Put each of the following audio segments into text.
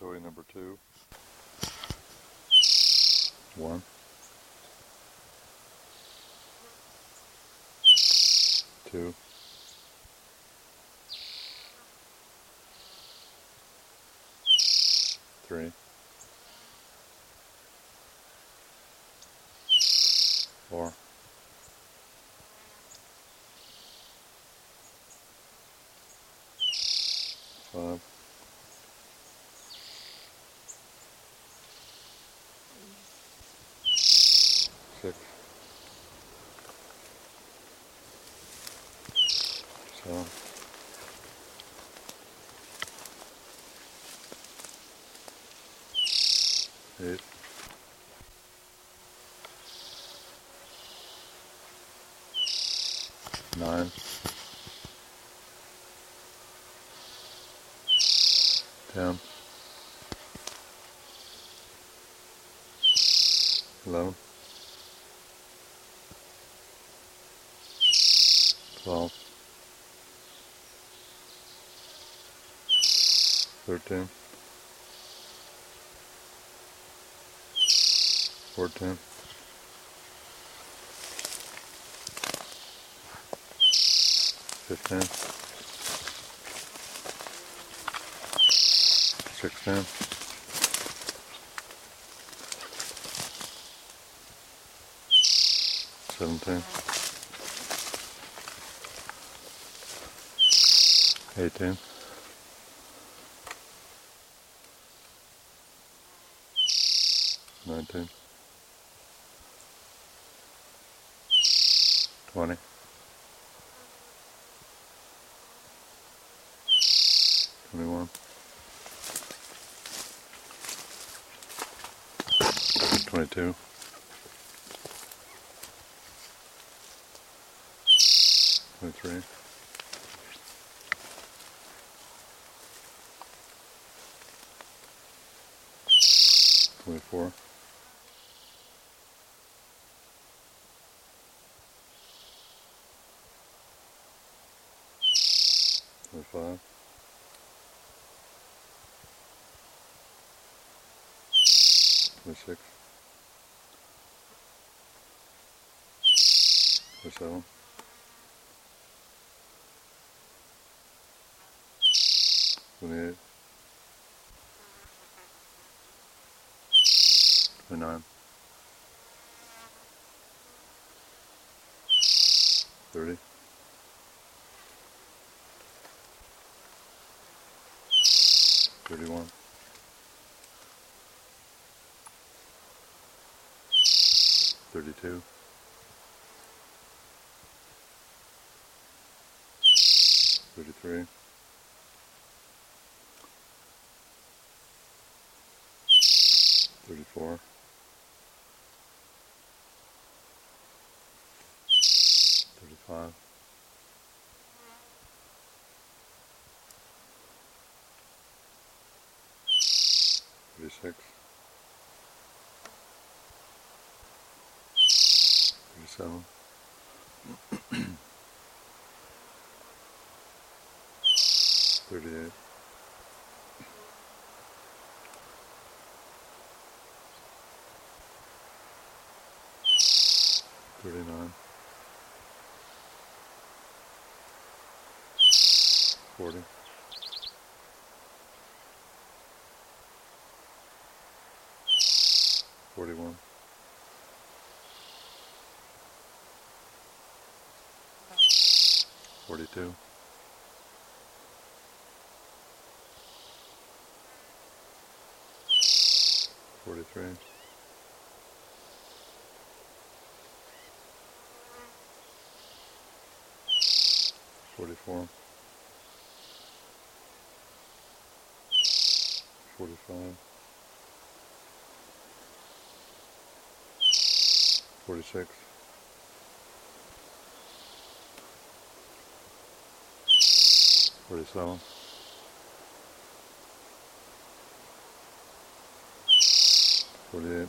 toy number 2. 1, 2, 3, 4, 5, 6, 7, 8, 9, 10, 11, 12, 13, 14, 15, 16, 17, 18, 19, 20, 21, 22, 23, 24, 25, 26, 27, 28, 29, 30, 31, 32, 33, 34, 35, 36, 37, 38, 39, 40, 41, 42, 43, 44, 45, 46, 47, 48,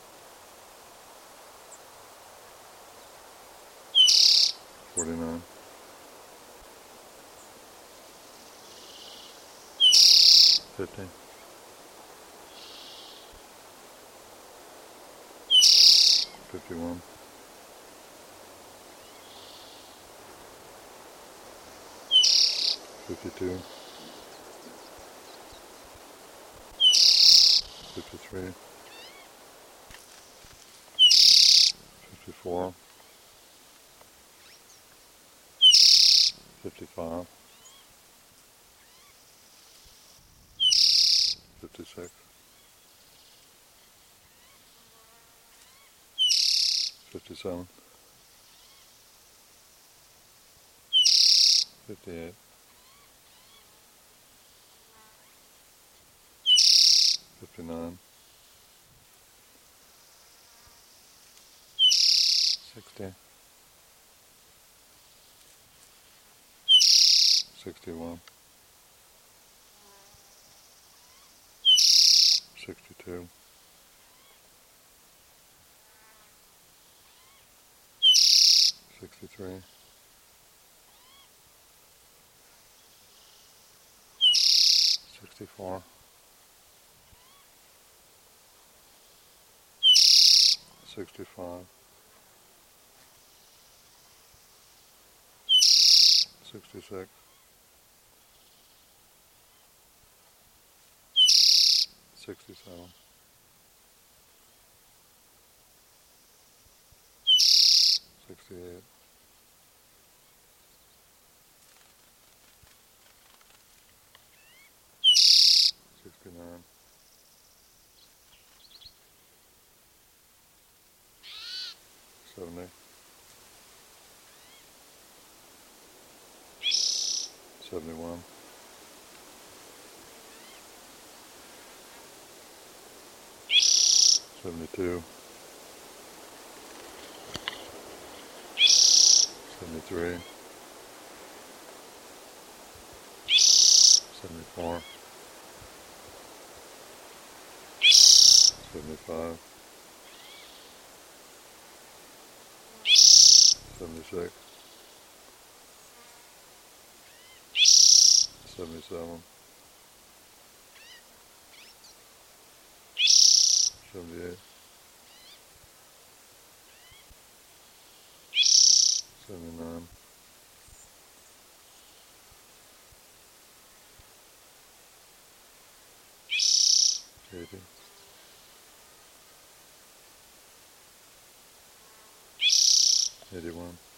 49, 50, 51, 52, 53, 54, 55, 56, 57, 58, 59, 60, 61, 62, 63, 64, 65, 66, 67, 68, 69, 70, 71, 72, 73, 74, 75, 76, 77, 78, 79, 80, 81,